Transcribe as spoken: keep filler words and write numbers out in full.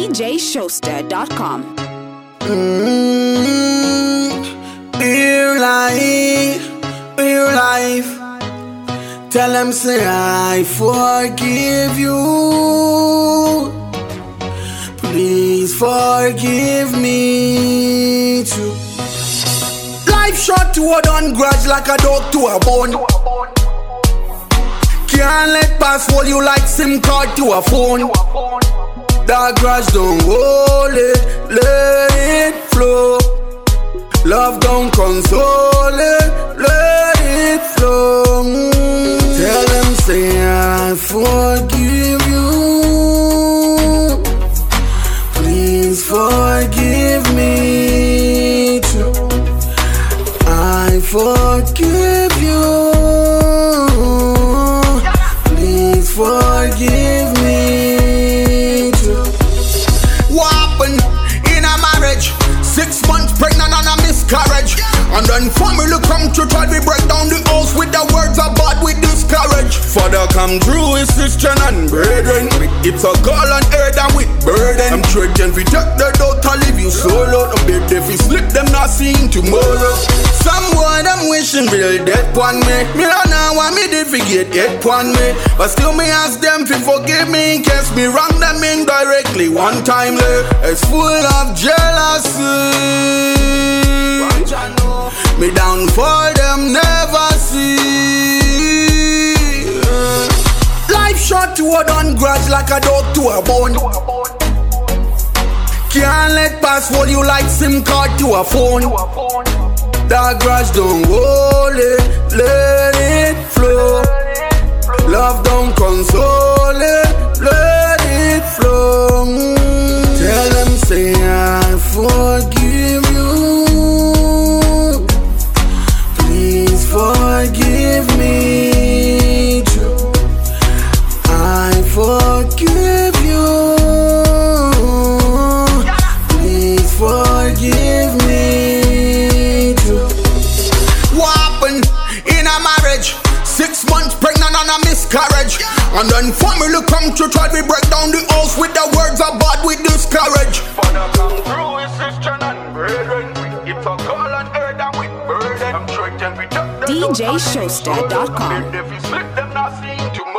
D J Showster dot com. Mm-hmm. Real life, real life. Tell them say I forgive you. Please forgive me too. Life short to a done grudge like a dog to a bone. Can't let pass hold you like SIM card to a phone. That grudge don't hold it, let it flow. Love don't console it, let it flow. Mm. Tell them say I forgive you. Please forgive me too. I forgive you. Please forgive me too. What happened in a marriage? Six months pregnant and a miscarriage. And then family come to try to break down the house with the words of God we discourage. Father come through his sister and brethren. It's a call on earth and with burden. I'm trading we take the doubt to leave you solo. No bed if you slip them not seeing tomorrow. Someone I'm wishing real death on me. Me don't know why me did forget it on me. But still me ask them to forgive me in case me wrong them indirectly one time. It's full of jealousy. Me downfall them never see. Life short to a done grudge like a dog to a bone. Can't let pass hold you like SIM card to a phone. That grudge don't hold it, let it flow. Love don't console it, let it flow. Mm. Tell them say I forgive you. Please forgive me too. I forgive you. Please forgive me too. What happened in a marriage? Six months pregnant and a miscarriage. And then family come to try to break down the house with the words of God we discourage. Father come through his sister and brethren. It's a call on earth and with burden. I'm sure it can be done. D J Showster dot com. If you slip them not seeing tomorrow.